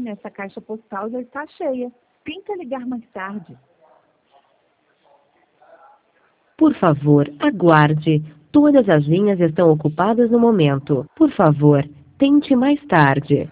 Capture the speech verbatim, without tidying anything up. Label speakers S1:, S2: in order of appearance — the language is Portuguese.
S1: essa caixa postal já está cheia. Tenta ligar mais tarde.
S2: Por favor, aguarde. Todas as linhas estão ocupadas no momento. Por favor, tente mais tarde.